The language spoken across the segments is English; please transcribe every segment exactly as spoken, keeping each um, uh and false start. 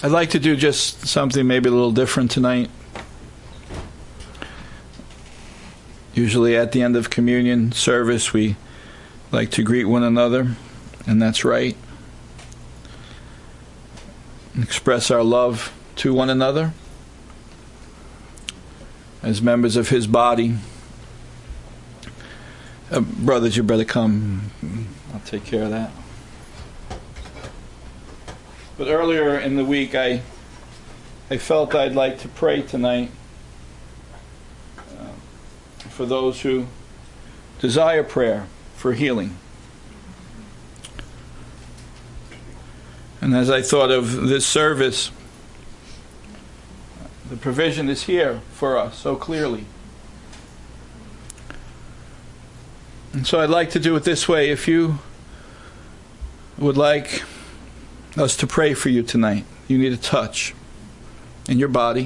I'd like to do just something maybe a little different tonight. Usually at the end of communion service, we like to greet one another, and that's right. Express our love to one another as members of His body. Uh, brothers, you better come. I'll take care of that. But earlier in the week, I I felt I'd like to pray tonight uh, for those who desire prayer for healing. And as I thought of this service, the provision is here for us so clearly. And so I'd like to do it this way. If you would like us to pray for you tonight, you need a touch in your body,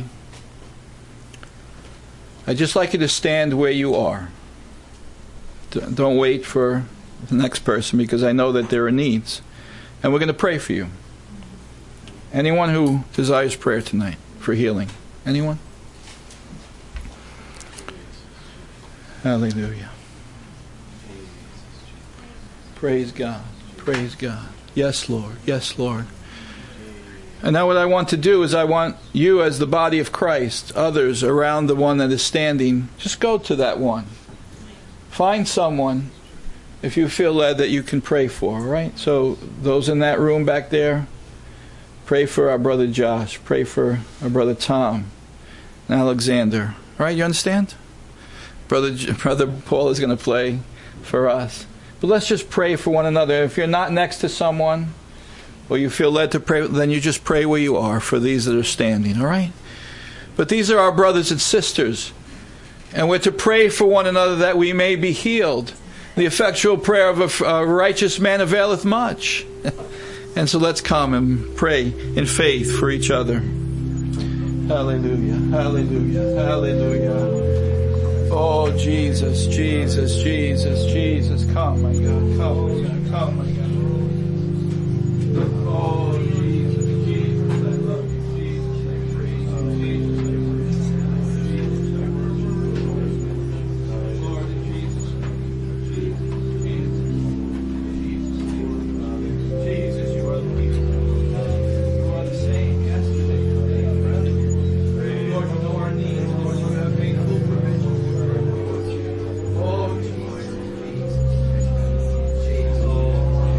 I'd just like you to stand where you are. Don't wait for the next person, because I know that there are needs. And we're going to pray for you. Anyone who desires prayer tonight for healing? Anyone? Hallelujah. Praise God. Praise God. Yes, Lord. Yes, Lord. And now what I want to do is I want you as the body of Christ, others around the one that is standing, just go to that one. Find someone, if you feel led, that you can pray for, all right? So those in that room back there, pray for our brother Josh. Pray for our brother Tom and Alexander. All right, you understand? Brother Brother Paul is going to play for us. But let's just pray for one another. If you're not next to someone, or you feel led to pray, then you just pray where you are for these that are standing, all right? But these are our brothers and sisters. And we're to pray for one another that we may be healed. The effectual prayer of a, a righteous man availeth much. And so let's come and pray in faith for each other. Hallelujah, hallelujah, hallelujah. Oh, Jesus, Jesus, Jesus, Jesus. Come, my God, come, my God, come, my God. Oh, Jesus, Jesus, I love you, Jesus, I praise you, Jesus, I worship you, Lord, in Jesus' name, Jesus, Jesus, Jesus, you are the leader, you are the same yesterday, today, and forever. Lord, you know our needs, Lord, you have made full provision for our needs. Oh, Jesus, Jesus, Jesus,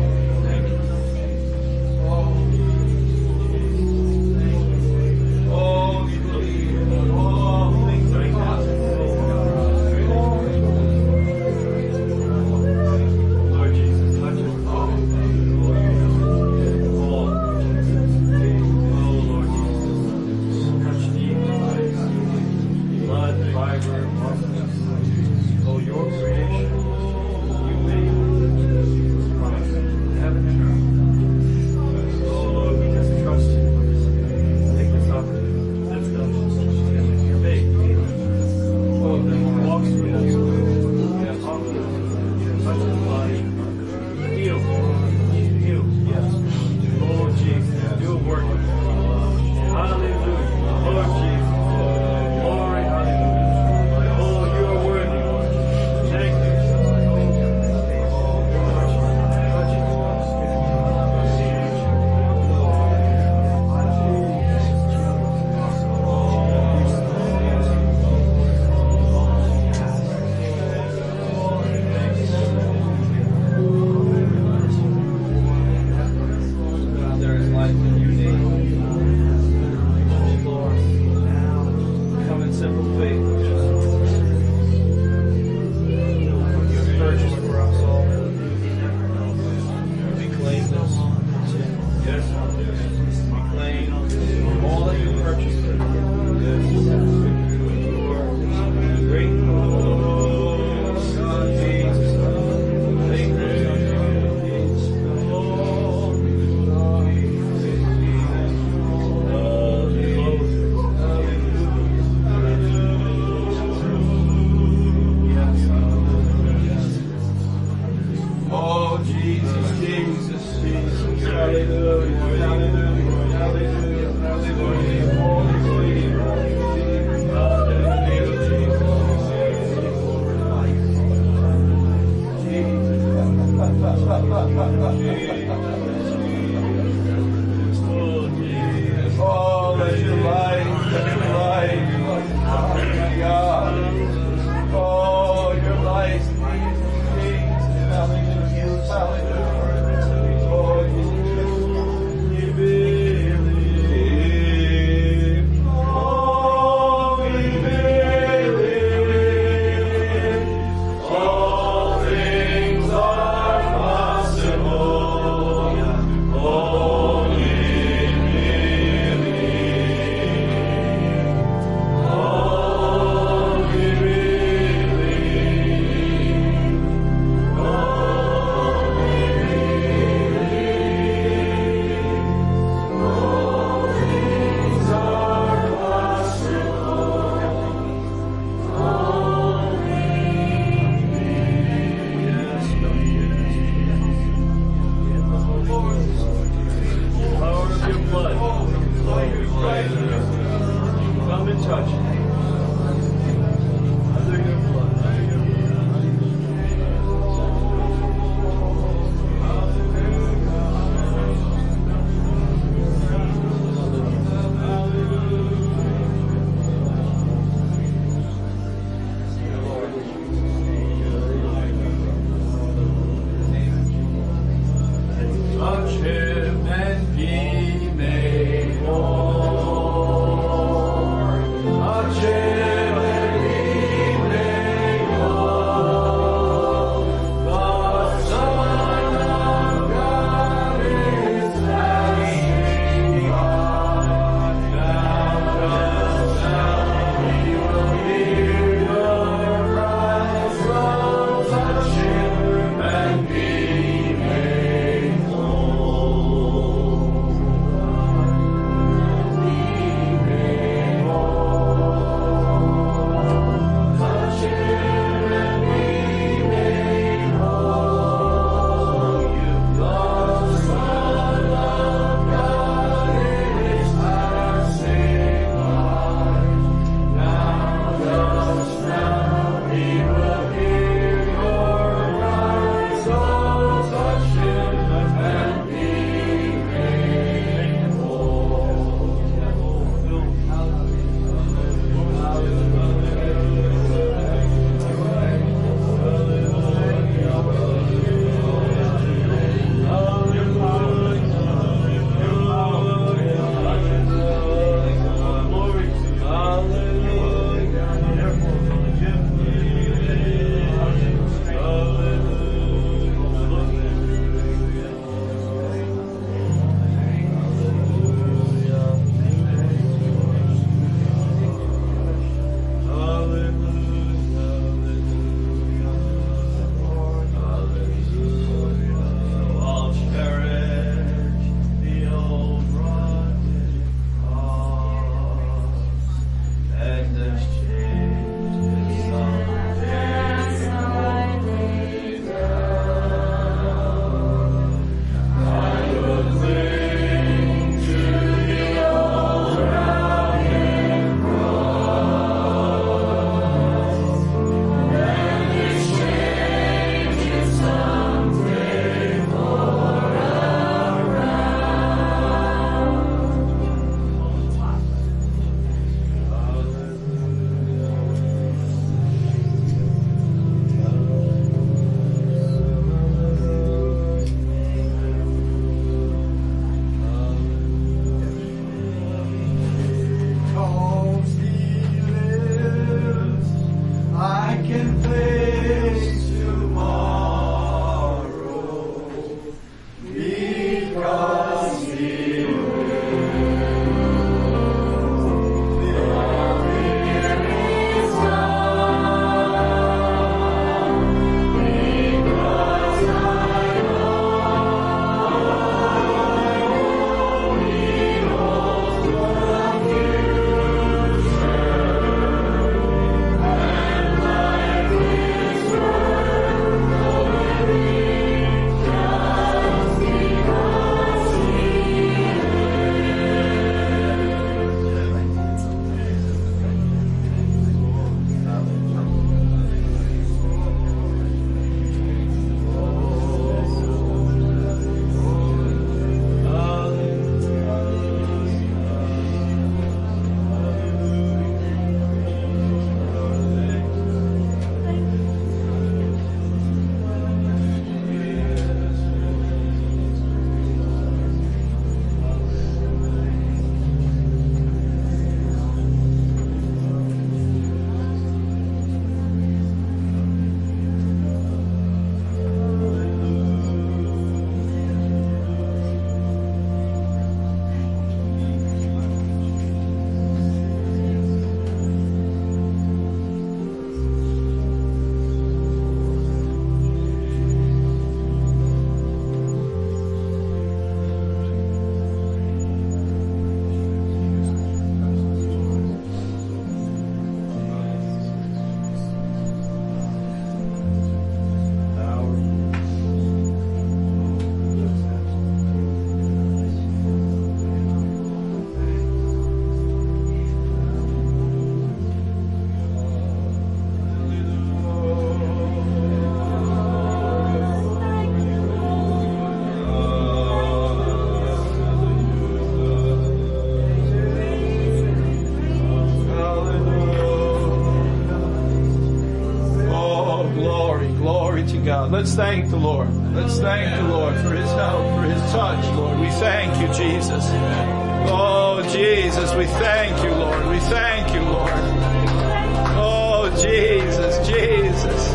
Let's thank the Lord. Let's thank the Lord for His help, for His touch, Lord. We thank you, Jesus. Oh, Jesus, we thank you, Lord. We thank you, Lord. Oh, Jesus, Jesus.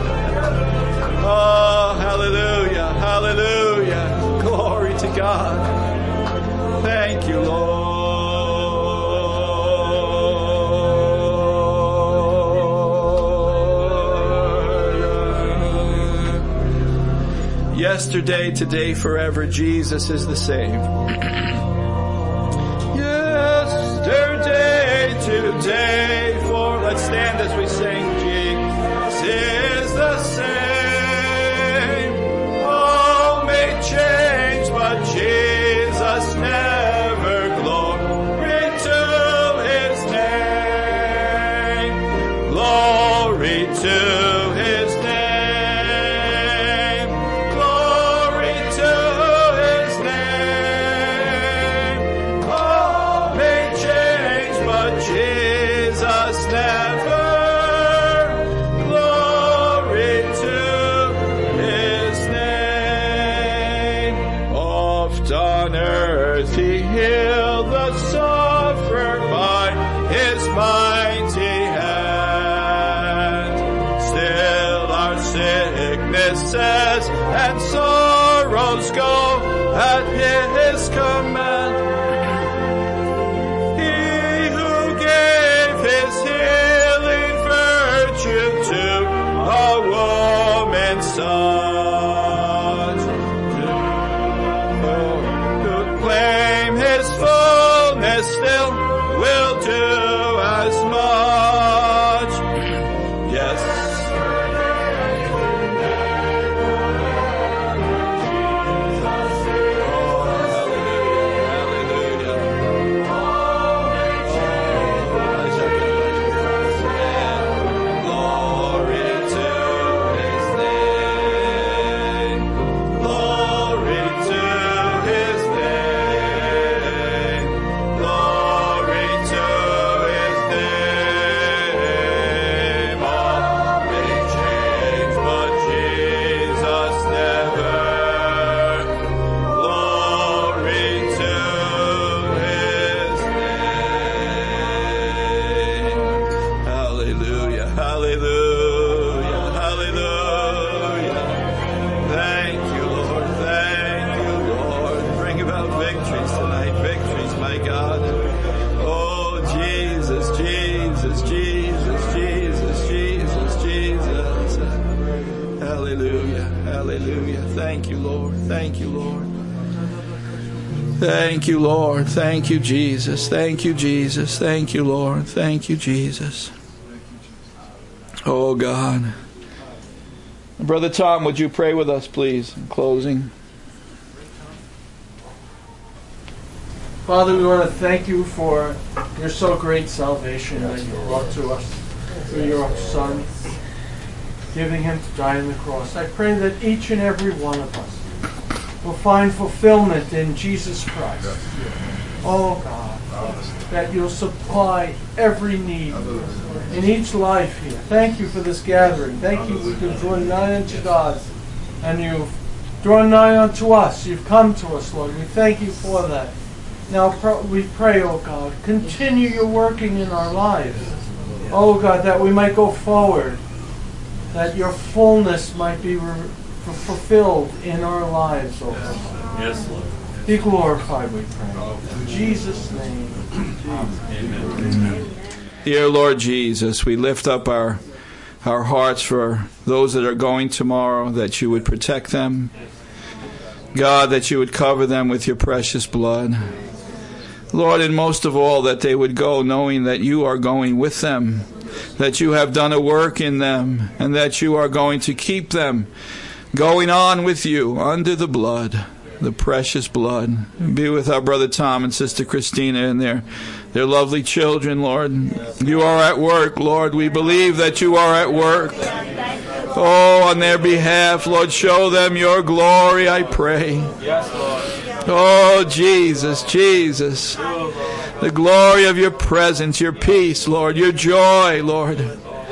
Oh, hallelujah, hallelujah. Glory to God. Thank you, Lord. Yesterday, today, forever, Jesus is the same. Yesterday, today, for let's stand as we sing. Jesus is the same. All may change, but Jesus never. Glory to His name. Glory to His name. And sorrows go at His command. He who gave His healing virtue to a woman's son, to claim His fullness still will do as much. Yes. Thank you, Lord. Thank you, Lord. Thank you, Lord. Thank you, Jesus. Thank you, Jesus. Thank you, Lord. Thank you, Jesus. Oh, God. Brother Tom, would you pray with us, please, in closing? Father, we want to thank you for your so great salvation that you brought to us through your Son, giving Him to die on the cross. I pray that each and every one of us will find fulfillment in Jesus Christ. Oh God, that you'll supply every need in each life here. Thank you for this gathering. Thank you we can draw nigh unto God, and you've drawn nigh unto us. You've come to us, Lord. We thank you for that. Now we pray, oh God, continue your working in our lives. Oh God, that we might go forward, that your fullness might be re- fulfilled in our lives, oh God. Yes, Lord. Be glorified, we pray. In Jesus' name. Amen. Amen. Dear Lord Jesus, we lift up our our hearts for those that are going tomorrow, that you would protect them. God, that you would cover them with your precious blood. Lord, and most of all, that they would go knowing that you are going with them, that you have done a work in them, and that you are going to keep them going on with you under the blood, the precious blood. Be with our brother Tom and sister Christina and their, their lovely children, Lord. You are at work, Lord. We believe that you are at work. Oh, on their behalf, Lord, show them your glory, I pray. Yes, Lord. Oh, Jesus, Jesus. The glory of your presence, your peace, Lord, your joy, Lord.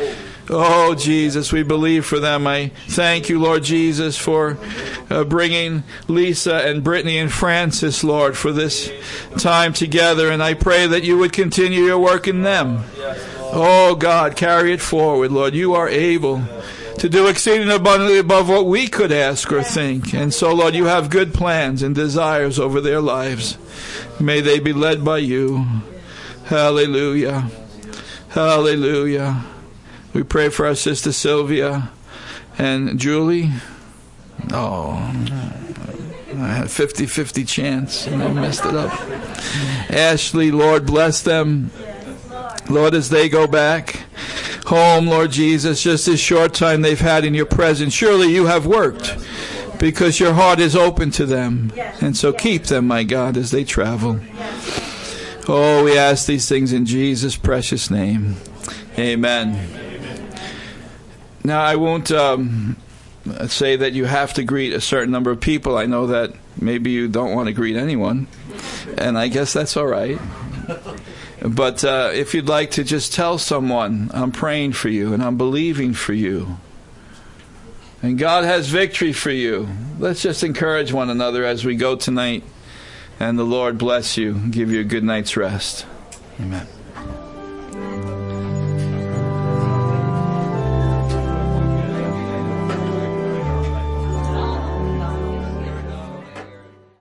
Oh, Jesus, we believe for them. I thank you, Lord Jesus, for uh, bringing Lisa and Brittany and Francis, Lord, for this time together. And I pray that you would continue your work in them. Oh, God, carry it forward, Lord. You are able to do exceeding abundantly above what we could ask or think. And so, Lord, you have good plans and desires over their lives. May they be led by you. Hallelujah. Hallelujah. We pray for our sister Sylvia and Julie. Oh, I had a fifty-fifty chance and I messed it up. Ashley, Lord, bless them. Lord, as they go back home, Lord Jesus, just this short time they've had in your presence, surely you have worked because your heart is open to them. And so keep them, my God, as they travel. Oh, we ask these things in Jesus' precious name. Amen. Now, I won't um, say that you have to greet a certain number of people. I know that maybe you don't want to greet anyone, and I guess that's all right. But uh, if you'd like to just tell someone, I'm praying for you and I'm believing for you, and God has victory for you, let's just encourage one another as we go tonight, and the Lord bless you and give you a good night's rest. Amen.